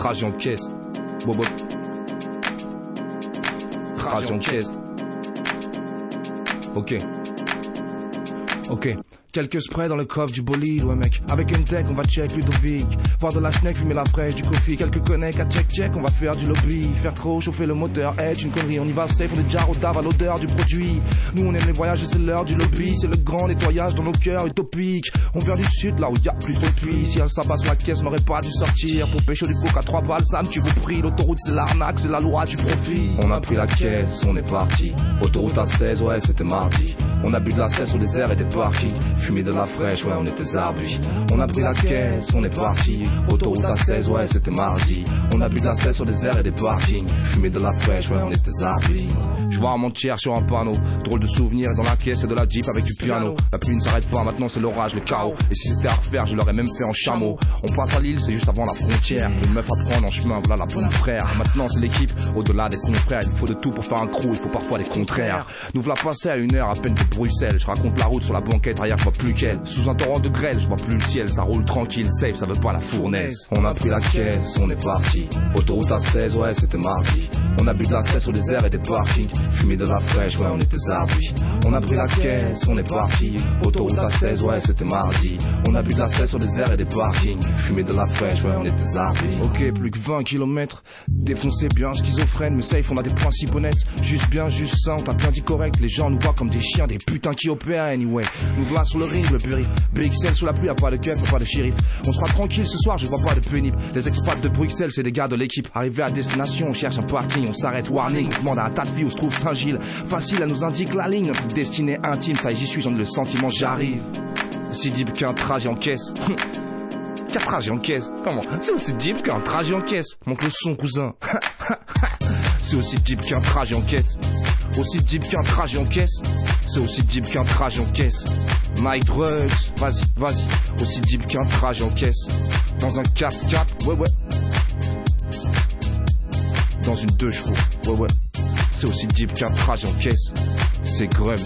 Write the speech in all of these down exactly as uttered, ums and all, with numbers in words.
Trajet en caisse. Bobo. Trajet en caisse. Ok. Ok. Quelques sprays dans le coffre du bolide, ouais mec. Avec une tech, on va check Ludovic. Voir de la schneck, fumer la fraîche, du coffee. Quelques connects à check check, on va faire du lobby. Faire trop chauffer le moteur, être une connerie. On y va safe, on est déjà au dave à l'odeur du produit. Nous on aime les voyages et c'est l'heure du lobby. C'est le grand nettoyage dans nos cœurs utopiques. On vient du sud, là où y a plus trop de pluie. Si elle s'abat sur la caisse, on n'aurait pas dû sortir. Pour pêcher du coca à trois balles, Sam, tu vous pries. L'autoroute c'est l'arnaque, c'est la loi du profit. On a pris la caisse, on est parti. Autoroute à seize, ouais c'était mardi. On a bu de la cesse au désert et des parkings. Fumé de la fraîche, ouais on était zarbus. On a pris la caisse, on est parti. Autoroute à seize, ouais c'était mardi. On a bu de la cesse au désert et des parkings. Fumé de la fraîche, ouais on était zarbus. Je vois un mentir sur un panneau. Drôle de souvenir dans la caisse et de la Jeep avec du piano. La pluie ne s'arrête pas, maintenant c'est l'orage, le chaos. Et si c'était à refaire, je l'aurais même fait en chameau. On passe à Lille, c'est juste avant la frontière. Une meuf à prendre en chemin, voilà la bonne frère. Maintenant c'est l'équipe, au-delà des confrères. Il faut de tout pour faire un crew, il faut parfois des contraires. Nous voilà passés à une heure à peine de Bruxelles. Je raconte la route sur la banquette, arrière je vois plus qu'elle. Sous un torrent de grêle, je vois plus le ciel. Ça roule tranquille, safe, ça veut pas la fournaise. On a pris la caisse, on est parti. Autoroute à seize, ouais c'était mardi. On a bu de la cesse au désert et des parkings. Fumé de la fraîche, ouais on était zarbus. On a pris la caisse, on est parti. Autoroute à seize, ouais c'était mardi. On a bu de la cesse au désert et des parkings. Fumé de la fraîche, ouais on était zarbus. Ok, plus que vingt kilomètres. Défoncé bien, schizophrène, mais safe, on a des principes honnêtes. Juste bien, juste ça, on t'a bien dit correct. Les gens nous voient comme des chiens, des putains qui opèrent anyway. Nous voilà sur le ring, le périph'. B X L sous la pluie, y'a pas de keuf, y'a pas de shérif. On sera tranquille ce soir, je vois pas de pénible. Les expats de Bruxelles, c'est des gars de l'équipe. Arrivés à destination, on cherche un parking, on s'arrête, warning. On demande à un tas de filles où se trouve Saint-Gilles. Facile, elle nous indique la ligne, notre destinée intime. Ça y j'y suis, j'en ai le sentiment, j'arrive. Si deep qu'un trajet en caisse. Qu'un trajet en caisse. Comment? C'est aussi deep qu'un trajet en caisse. Manque le son, cousin. C'est aussi deep qu'un trajet en caisse. Aussi deep qu'un trajet en caisse. C'est aussi deep qu'un trajet en caisse. Night Drugs, vas-y, vas-y. Aussi deep qu'un trajet en caisse. Dans un quatre quatre, ouais, ouais. Dans une deux chevaux, ouais, ouais. C'est aussi deep qu'un trajet en caisse. C'est Grums.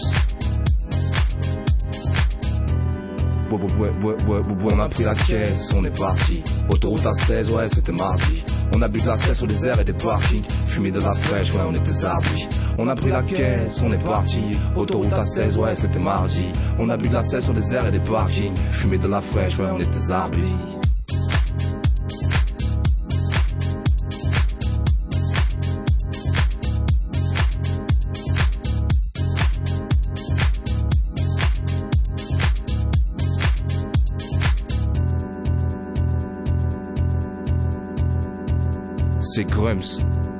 Ouais, ouais, ouais, ouais, ouais, on a pris la caisse, on est parti. Autoroute à seize, ouais, c'était mardi. On a bu de la cesse au désert et des parkings. Fumé de la fraîche, ouais, on était zarbus. On a pris la caisse, on est parti. Autoroute à seize, ouais, c'était mardi. On a bu de la cesse au désert et des parkings. Fumé de la fraîche, ouais, on était zarbus. C'est Grums.